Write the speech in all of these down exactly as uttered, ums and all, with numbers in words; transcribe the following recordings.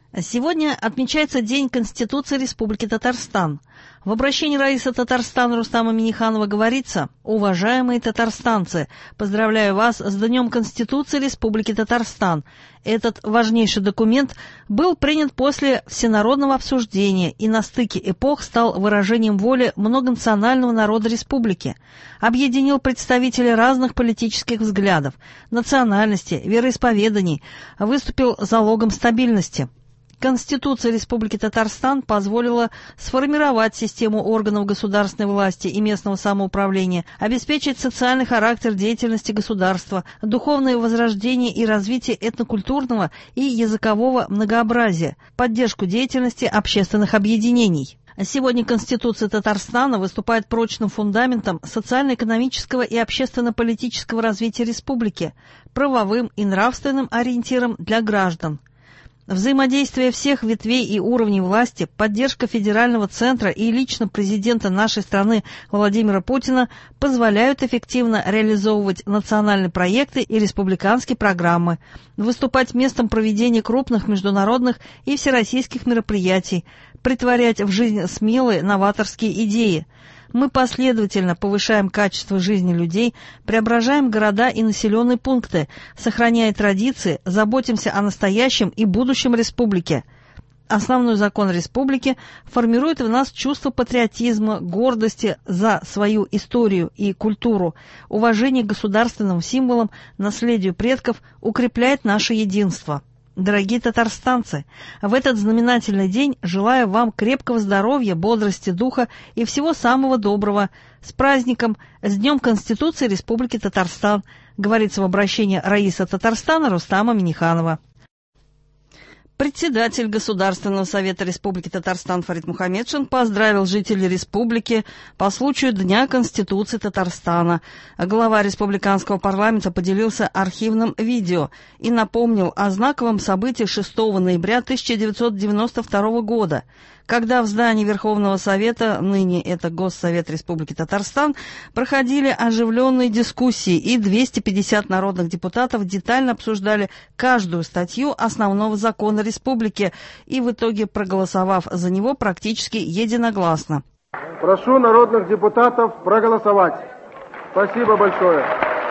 Сегодня отмечается День Конституции Республики Татарстан. В обращении Раисы Татарстана Рустама Минниханова говорится: «Уважаемые татарстанцы, поздравляю вас с Днем Конституции Республики Татарстан. Этот важнейший документ был принят после всенародного обсуждения и на стыке эпох стал выражением воли многонационального народа республики. Объединил представителей разных политических взглядов, национальностей, вероисповеданий, выступил залогом стабильности». Конституция Республики Татарстан позволила сформировать систему органов государственной власти и местного самоуправления, обеспечить социальный характер деятельности государства, духовное возрождение и развитие этнокультурного и языкового многообразия, поддержку деятельности общественных объединений. Сегодня Конституция Татарстана выступает прочным фундаментом социально-экономического и общественно-политического развития республики, правовым и нравственным ориентиром для граждан. Взаимодействие всех ветвей и уровней власти, поддержка федерального центра и лично президента нашей страны Владимира Путина позволяют эффективно реализовывать национальные проекты и республиканские программы, выступать местом проведения крупных международных и всероссийских мероприятий, претворять в жизнь смелые новаторские идеи. Мы последовательно повышаем качество жизни людей, преображаем города и населенные пункты, сохраняя традиции, заботимся о настоящем и будущем республики. Основной закон республики формирует в нас чувство патриотизма, гордости за свою историю и культуру, уважение к государственным символам, наследию предков, укрепляет наше единство. Дорогие татарстанцы, в этот знаменательный день желаю вам крепкого здоровья, бодрости духа и всего самого доброго. С праздником, с Днем Конституции Республики Татарстан, говорится в обращении Раисы Татарстана Рустама Минниханова. Председатель Государственного совета Республики Татарстан Фарид Мухаммедшин поздравил жителей республики по случаю Дня Конституции Татарстана. Глава республиканского парламента поделился архивным видео и напомнил о знаковом событии шестого ноября тысяча девятьсот девяносто второго года, когда в здании Верховного Совета, ныне это Госсовет Республики Татарстан, проходили оживленные дискуссии, и двести пятьдесят народных депутатов детально обсуждали каждую статью основного закона республики и в итоге, проголосовав за него практически единогласно. Прошу народных депутатов проголосовать. Спасибо большое.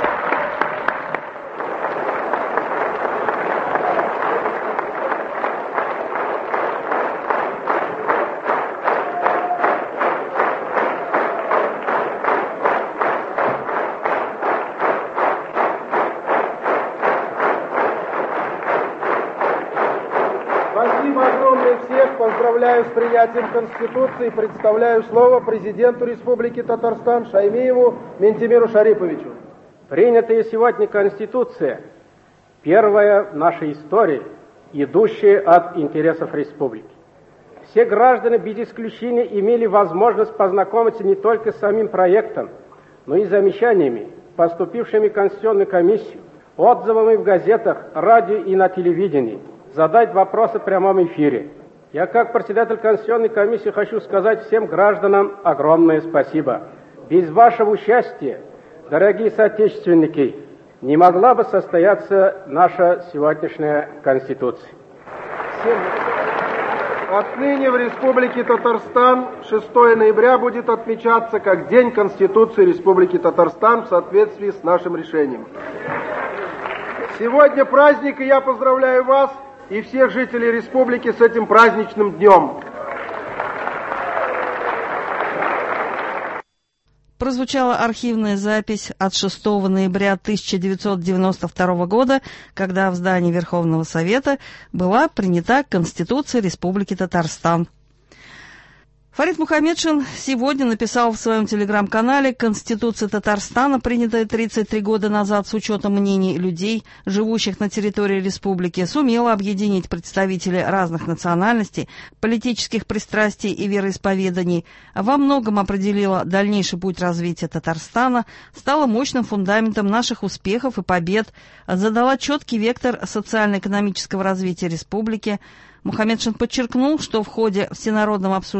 Спасибо огромное всех. Поздравляю с принятием Конституции. Представляю слово президенту Республики Татарстан Шаймиеву Ментимиру Шариповичу. Принятая сегодня Конституция – первая в нашей истории, идущая от интересов республики. Все граждане без исключения имели возможность познакомиться не только с самим проектом, но и замечаниями, поступившими в Конституционную комиссию, отзывами в газетах, радио и на телевидении, задать вопросы в прямом эфире. Я, как председатель Конституционной комиссии, хочу сказать всем гражданам огромное спасибо. Без вашего участия, дорогие соотечественники, не могла бы состояться наша сегодняшняя Конституция. Всем... Отныне в Республике Татарстан шестого ноября будет отмечаться как День Конституции Республики Татарстан в соответствии с нашим решением. Сегодня праздник, и я поздравляю вас и всех жителей республики с этим праздничным днем. Прозвучала архивная запись от шестого ноября тысяча девятьсот девяносто второго года, когда в здании Верховного Совета была принята Конституция Республики Татарстан. Фарид Мухаммедшин сегодня написал в своем телеграм-канале: «Конституция Татарстана, принятая тридцать три года назад с учетом мнений людей, живущих на территории республики, сумела объединить представителей разных национальностей, политических пристрастий и вероисповеданий, во многом определила дальнейший путь развития Татарстана, стала мощным фундаментом наших успехов и побед, задала четкий вектор социально-экономического развития республики». Мухаммедшин подчеркнул, что в ходе всенародного обсуждения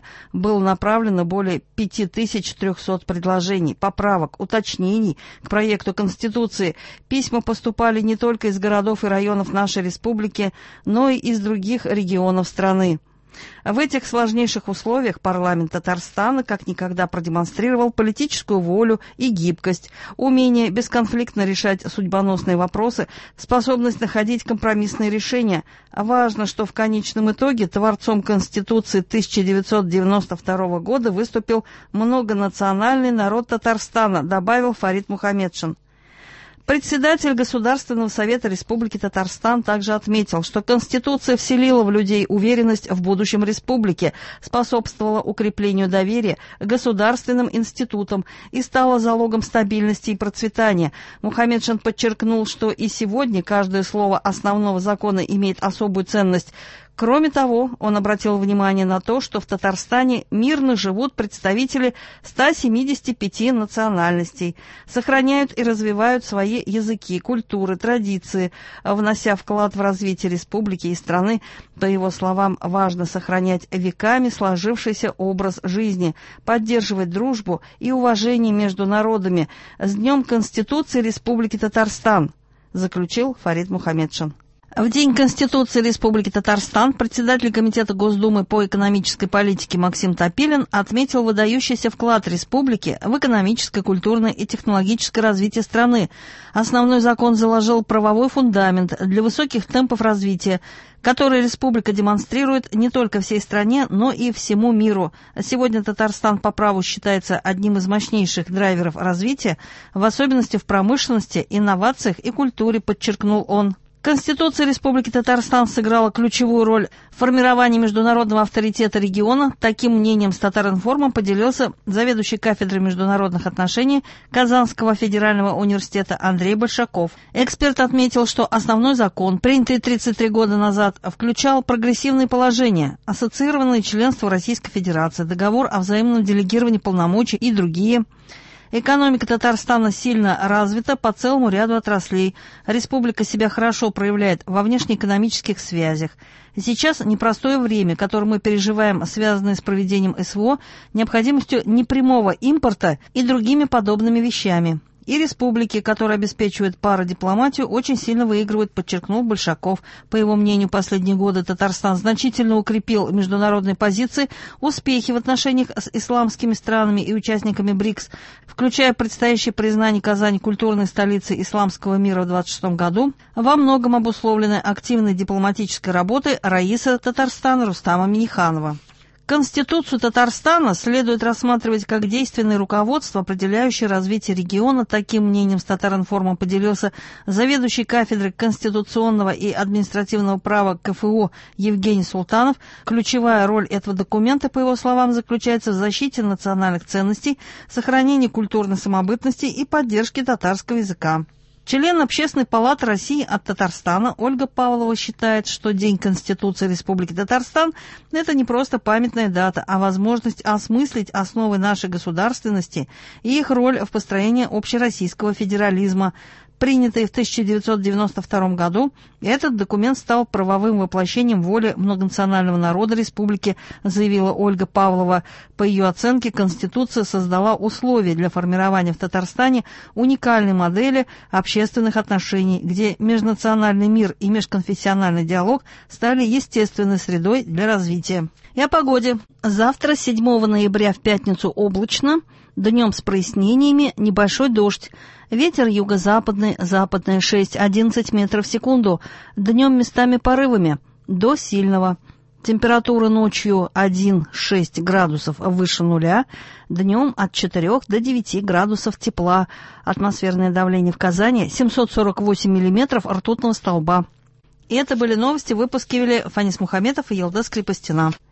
было направлено более пять тысяч триста предложений, поправок, уточнений к проекту Конституции. Письма поступали не только из городов и районов нашей республики, но и из других регионов страны. В этих сложнейших условиях парламент Татарстана как никогда продемонстрировал политическую волю и гибкость, умение бесконфликтно решать судьбоносные вопросы, способность находить компромиссные решения. Важно, что в конечном итоге творцом Конституции тысяча девятьсот девяносто второго года выступил многонациональный народ Татарстана, добавил Фарид Мухаммедшин. Председатель Государственного совета Республики Татарстан также отметил, что Конституция вселила в людей уверенность в будущем республики, способствовала укреплению доверия к государственным институтам и стала залогом стабильности и процветания. Мухаммедшин подчеркнул, что и сегодня каждое слово основного закона имеет особую ценность. Кроме того, он обратил внимание на то, что в Татарстане мирно живут представители ста семидесяти пяти национальностей, сохраняют и развивают свои языки, культуры, традиции, внося вклад в развитие республики и страны. По его словам, важно сохранять веками сложившийся образ жизни, поддерживать дружбу и уважение между народами. С Днем Конституции Республики Татарстан, заключил Фарид Мухаммедшин. В День Конституции Республики Татарстан председатель Комитета Госдумы по экономической политике Максим Топилин отметил выдающийся вклад республики в экономическое, культурное и технологическое развитие страны. Основной закон заложил правовой фундамент для высоких темпов развития, который республика демонстрирует не только всей стране, но и всему миру. Сегодня Татарстан по праву считается одним из мощнейших драйверов развития, в особенности в промышленности, инновациях и культуре, подчеркнул он. Конституция Республики Татарстан сыграла ключевую роль в формировании международного авторитета региона. Таким мнением с Татаринформом поделился заведующий кафедрой международных отношений Казанского федерального университета Андрей Большаков. Эксперт отметил, что основной закон, принятый тридцать три года назад, включал прогрессивные положения, ассоциированные членству Российской Федерации, договор о взаимном делегировании полномочий и другие. Экономика Татарстана сильно развита по целому ряду отраслей. Республика себя хорошо проявляет во внешнеэкономических связях. Сейчас непростое время, которое мы переживаем, связанное с проведением СВО, необходимостью непрямого импорта и другими подобными вещами. И республики, которые обеспечивают парадипломатию, очень сильно выигрывают, подчеркнул Большаков. По его мнению, последние годы Татарстан значительно укрепил международные позиции, успехи в отношениях с исламскими странами и участниками БРИКС, включая предстоящее признание Казани культурной столицей исламского мира в двадцать шестом году, во многом обусловленной активной дипломатической работой раиса Татарстана Рустама Минниханова. Конституцию Татарстана следует рассматривать как действенное руководство, определяющее развитие региона. Таким мнением с Татаринформом поделился заведующий кафедрой конституционного и административного права КФУ Евгений Султанов. Ключевая роль этого документа, по его словам, заключается в защите национальных ценностей, сохранении культурной самобытности и поддержке татарского языка. Член Общественной палаты России от Татарстана Ольга Павлова считает, что День Конституции Республики Татарстан – это не просто памятная дата, а возможность осмыслить основы нашей государственности и их роль в построении общероссийского федерализма. Принятый в тысяча девятьсот девяносто втором году, этот документ стал правовым воплощением воли многонационального народа республики, заявила Ольга Павлова. По ее оценке, Конституция создала условия для формирования в Татарстане уникальной модели общественных отношений, где межнациональный мир и межконфессиональный диалог стали естественной средой для развития. И о погоде. Завтра, седьмого ноября, в пятницу, облачно, днем с прояснениями, небольшой дождь. Ветер юго-западный, западный шесть-одиннадцать метров в секунду. Днем местами порывами, до сильного. Температура ночью один-шесть градусов выше нуля. Днем от четырёх до девяти градусов тепла. Атмосферное давление в Казани семьсот сорок восемь миллиметров ртутного столба. И это были новости, выпуски вели Фанис Мухаметов и Елдас Крепостина.